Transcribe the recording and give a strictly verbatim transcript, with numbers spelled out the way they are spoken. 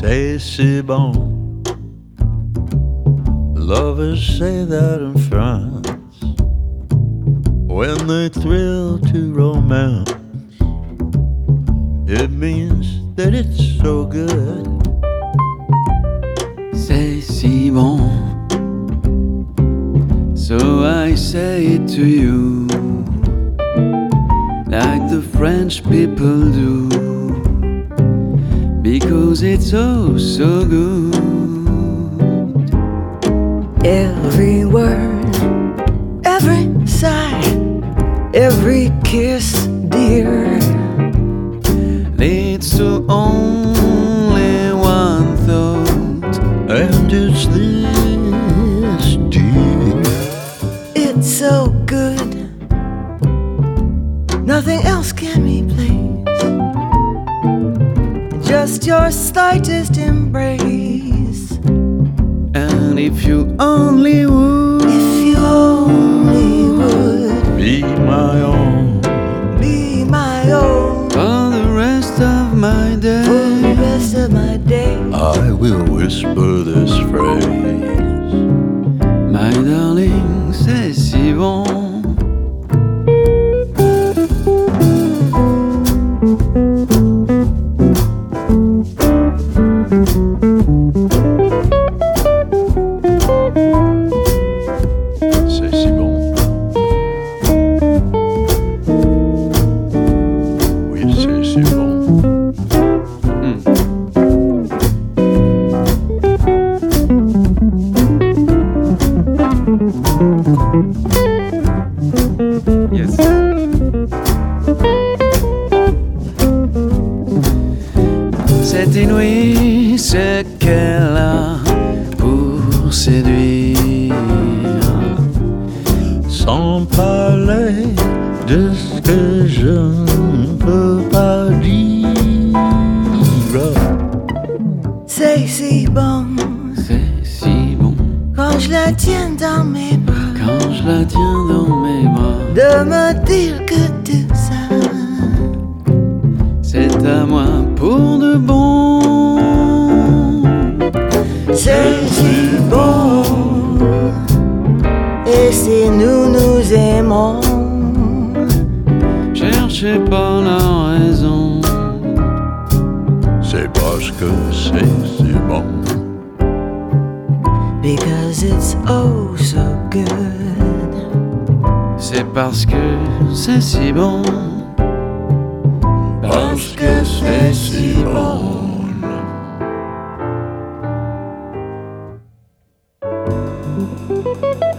c'est si bon. Lovers say that in France when they thrill to romance. It means that it's so good. C'est si bon. So I say it to you, like the French people do, because it's oh so good. Every word, every sigh, every kiss, dear, leads to only one thought, and it's this, dear. It's so good, nothing else can replace just your slightest embrace. And if you only would, if you only would be my own, be my own for the rest of my day, for the rest of my day, I will whisper this phrase. My darling, c'est si bon. C'est si bon. Oui, c'est si bon. Mm. Yes. C'est inouï ce qu'elle a pour séduire, Sans parler de ce que je ne peux pas dire. c'est si bon c'est si bon quand je la tiens dans mes bras, quand je la tiens dans mes bras. de me dire que tout ça, C'est à moi pour de bon. c'est si bon. Et si nous nous aimons, Cherchez pas la raison, C'est parce que c'est si bon. because it's oh so good. c'est parce que c'est si bon. Parce que c'est si bon.